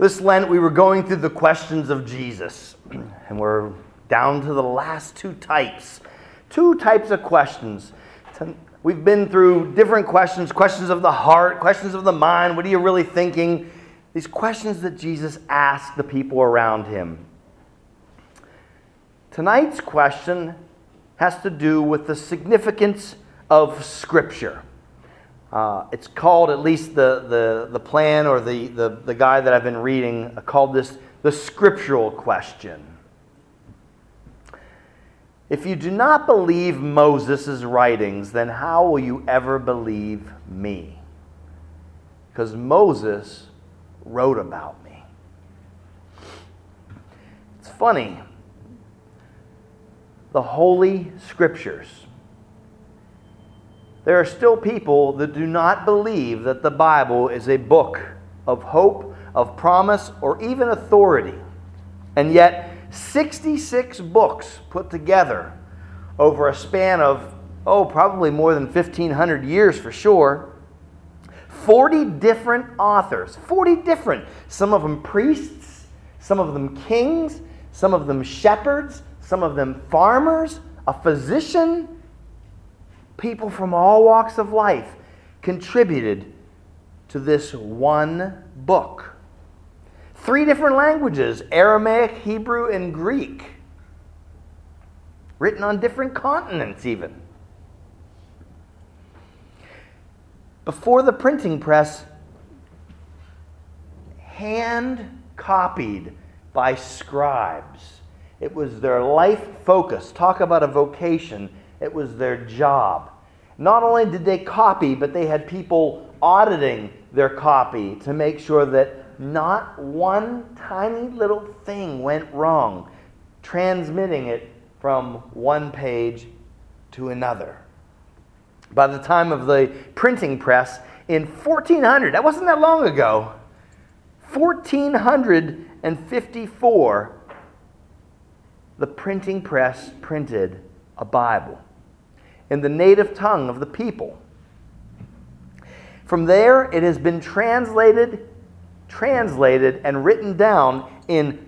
This Lent, we were going through the questions of Jesus, and we're down to the last two types. Two types of questions. We've been through different questions, questions of the heart, questions of the mind. What are you really thinking? These questions that Jesus asked the people around him. Tonight's question has to do with the significance of Scripture. It's called, at least the plan or the guide that I've been reading, called this the scriptural question. If you do not believe Moses' writings, then how will you ever believe me? Because Moses wrote about me. It's funny. The Holy Scriptures. There are still people that do not believe that the Bible is a book of hope, of promise, or even authority. And yet, 66 books put together over a span of, probably more than 1,500 years for sure. 40 different authors, 40 different. Some of them priests, some of them kings, some of them shepherds, some of them farmers, a physician. People from all walks of life contributed to this one book. 3 different languages, Aramaic, Hebrew, and Greek. Written on different continents even. Before the printing press, hand copied by scribes. It was their life focus. Talk about a vocation. It was their job. Not only did they copy, but they had people auditing their copy to make sure that not one tiny little thing went wrong, transmitting it from one page to another. By the time of the printing press in 1400, that wasn't that long ago, 1454, the printing press printed a Bible in the native tongue of the people. From there, it has been translated and written down in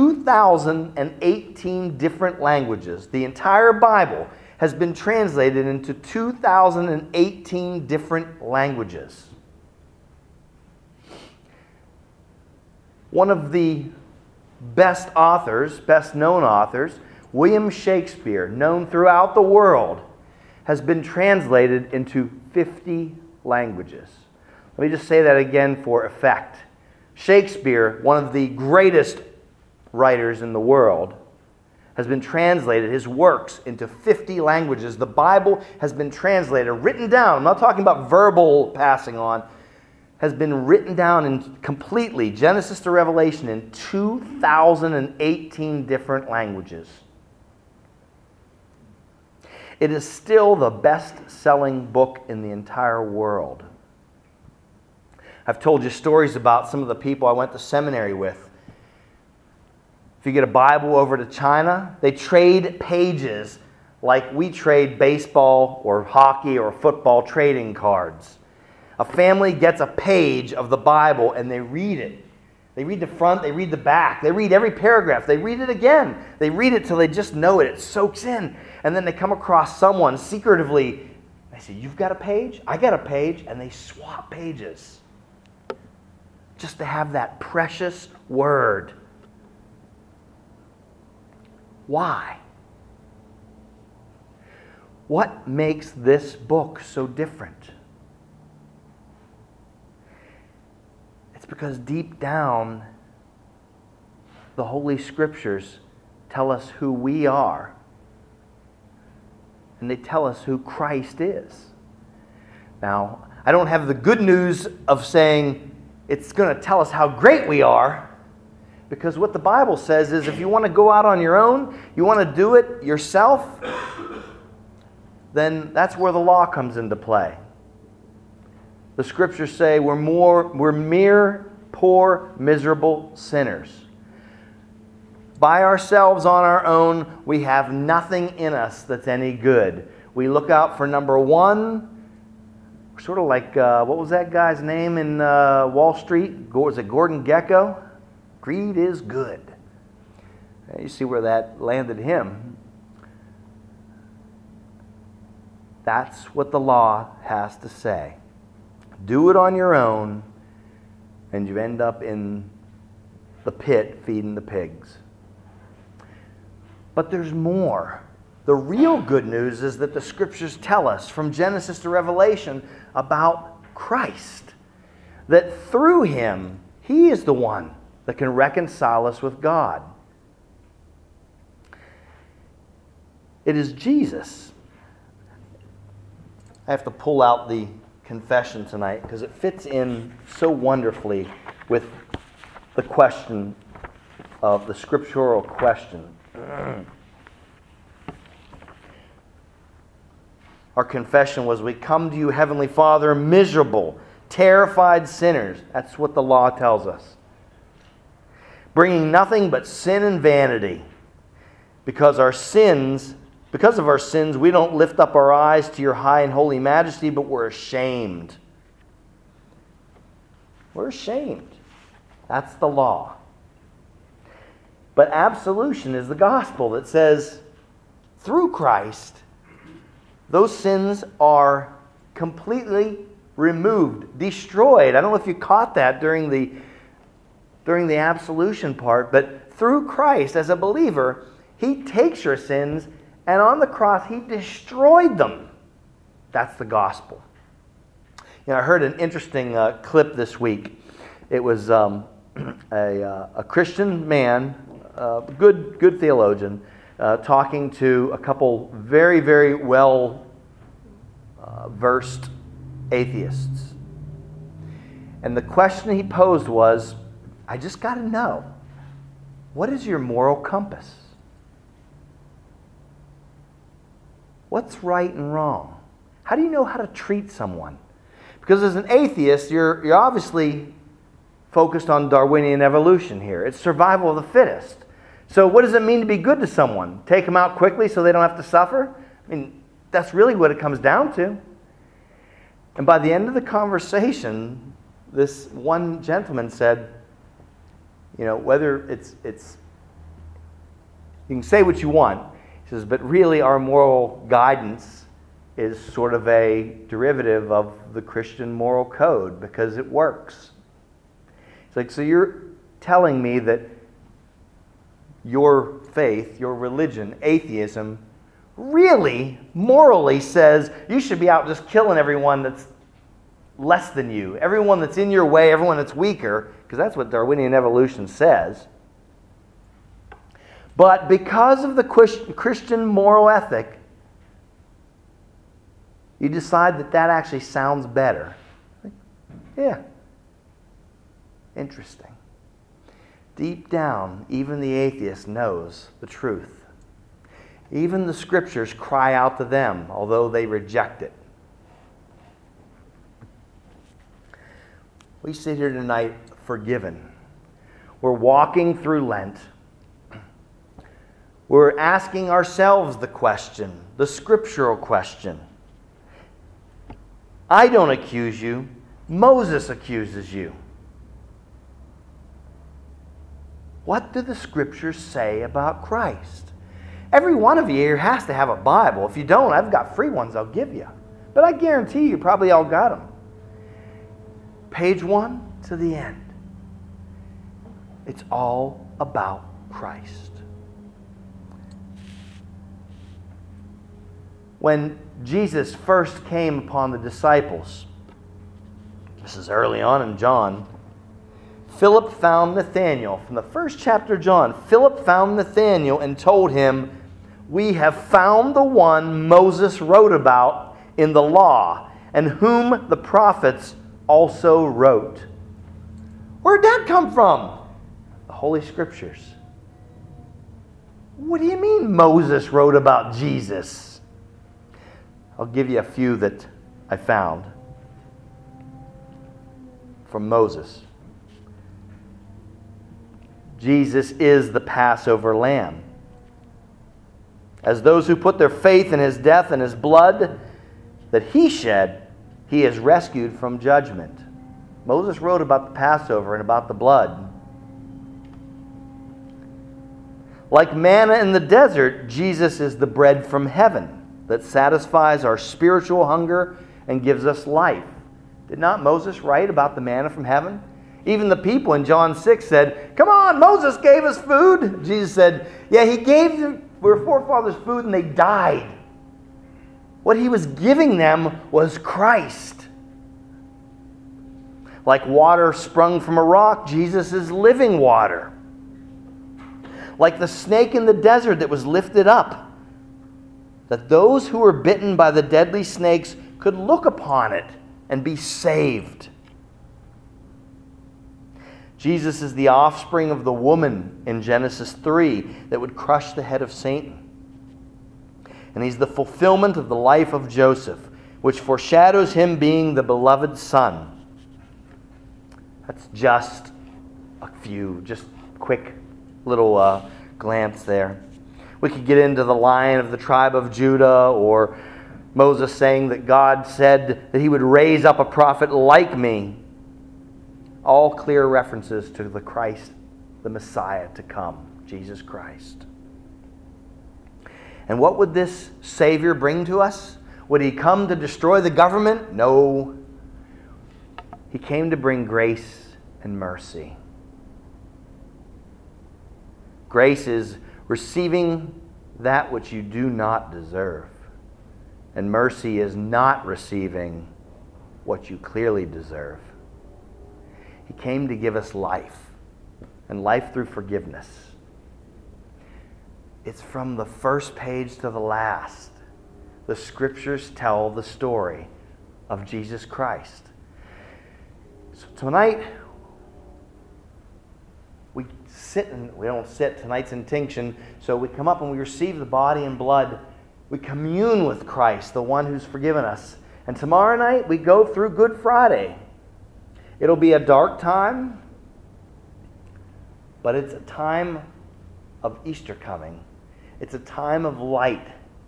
2,018 different languages. The entire Bible has been translated into 2,018 different languages. One of the best known authors, William Shakespeare, known throughout the world, has been translated into 50 languages. Let me just say that again for effect. Shakespeare, one of the greatest writers in the world, has been translated, his works, into 50 languages. The Bible has been translated, written down. I'm not talking about verbal passing on. Has been written down in completely, Genesis to Revelation, in 2,018 different languages. It is still the best-selling book in the entire world. I've told you stories about some of the people I went to seminary with. If you get a Bible over to China, they trade pages like we trade baseball or hockey or football trading cards. A family gets a page of the Bible and they read it. They read the front, they read the back, they read every paragraph, they read it again. They read it till they just know it. It soaks in. And then they come across someone secretively. They say, "You've got a page? I got a page." And they swap pages just to have that precious word. Why? What makes this book so different? It's because deep down, the Holy Scriptures tell us who we are. And they tell us who Christ is. Now, I don't have the good news of saying it's going to tell us how great we are. Because what the Bible says is if you want to go out on your own, you want to do it yourself, then that's where the law comes into play. The Scriptures say we're mere, poor, miserable sinners. By ourselves on our own, we have nothing in us that's any good. We look out for number one, sort of like, what was that guy's name in Wall Street? Was it Gordon Gekko? Greed is good. You see where that landed him. That's what the law has to say. Do it on your own, and you end up in the pit feeding the pigs. But there's more. The real good news is that the Scriptures tell us from Genesis to Revelation about Christ. That through Him, He is the one that can reconcile us with God. It is Jesus. I have to pull out the confession tonight because it fits in so wonderfully with the question of the scriptural question. Our confession was, we come to you, Heavenly Father, miserable, terrified sinners. That's what the law tells us. Bringing nothing but sin and vanity. Because of our sins, we don't lift up our eyes to your high and holy majesty, but we're ashamed. We're ashamed. That's the law. But absolution is the gospel that says, through Christ, those sins are completely removed, destroyed. I don't know if you caught that during the absolution part, but through Christ, as a believer, He takes your sins, and on the cross, He destroyed them. That's the gospel. You know, I heard an interesting clip this week. It was a Christian man, good theologian, talking to a couple very, very well versed atheists. And the question he posed was, I just got to know, what is your moral compass? What's right and wrong? How do you know how to treat someone? Because as an atheist, you're obviously focused on Darwinian evolution here. It's survival of the fittest. So what does it mean to be good to someone? Take them out quickly so they don't have to suffer? I mean, that's really what it comes down to. And by the end of the conversation, this one gentleman said, you know, whether it's you can say what you want. He says, but really our moral guidance is sort of a derivative of the Christian moral code because it works. It's like, so you're telling me that your faith, your religion, atheism, really, morally says you should be out just killing everyone that's less than you, everyone that's in your way, everyone that's weaker, because that's what Darwinian evolution says. But because of the Christian moral ethic, you decide that actually sounds better. Yeah. Interesting. Deep down, even the atheist knows the truth. Even the Scriptures cry out to them, although they reject it. We sit here tonight forgiven. We're walking through Lent. We're asking ourselves the question, the scriptural question. I don't accuse you. Moses accuses you. What do the Scriptures say about Christ? Every one of you here has to have a Bible. If you don't, I've got free ones I'll give you. But I guarantee you probably all got them. Page 1 to the end. It's all about Christ. When Jesus first came upon the disciples, this is early on in John, Philip found Nathanael. From the first chapter of John, Philip found Nathanael and told him, we have found the one Moses wrote about in the law, and whom the prophets also wrote. Where'd that come from? The Holy Scriptures. What do you mean Moses wrote about Jesus? I'll give you a few that I found from Moses. Jesus is the Passover lamb. As those who put their faith in His death and His blood that He shed, He is rescued from judgment. Moses wrote about the Passover and about the blood. Like manna in the desert, Jesus is the bread from heaven that satisfies our spiritual hunger and gives us life. Did not Moses write about the manna from heaven? Even the people in John 6 said, "Come on, Moses gave us food." Jesus said, "Yeah, he gave our forefathers food and they died." What he was giving them was Christ. Like water sprung from a rock, Jesus is living water. Like the snake in the desert that was lifted up, that those who were bitten by the deadly snakes could look upon it and be saved. Jesus is the offspring of the woman in Genesis 3 that would crush the head of Satan. And he's the fulfillment of the life of Joseph, which foreshadows him being the beloved son. That's just a few, just quick little glance there. We could get into the Lion of the tribe of Judah, or Moses saying that God said that he would raise up a prophet like me. All clear references to the Christ, the Messiah to come, Jesus Christ. And what would this Savior bring to us? Would he come to destroy the government? No. He came to bring grace and mercy. Grace is receiving that which you do not deserve. And mercy is not receiving what you clearly deserve. He came to give us life, and life through forgiveness. It's from the first page to the last. The Scriptures tell the story of Jesus Christ. So tonight, we don't sit. Tonight's intinction. So we come up and we receive the body and blood. We commune with Christ, the one who's forgiven us. And tomorrow night, we go through Good Friday. It'll be a dark time, but it's a time of Easter coming. It's a time of light.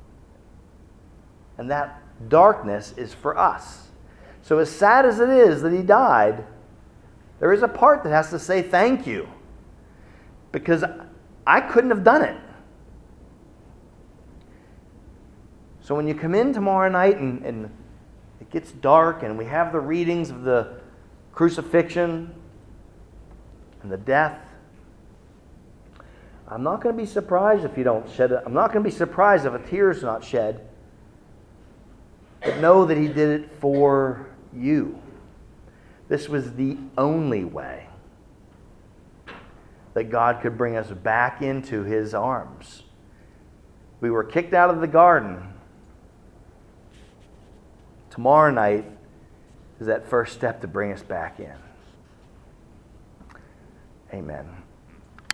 And that darkness is for us. So as sad as it is that he died, there is a part that has to say thank you. Because I couldn't have done it. So when you come in tomorrow night and it gets dark and we have the readings of the crucifixion and the death, I'm not going to be surprised if you don't shed it. I'm not going to be surprised if a tear is not shed. But know that he did it for you. This was the only way that God could bring us back into his arms. We were kicked out of the garden. Tomorrow night is that first step to bring us back in. Amen.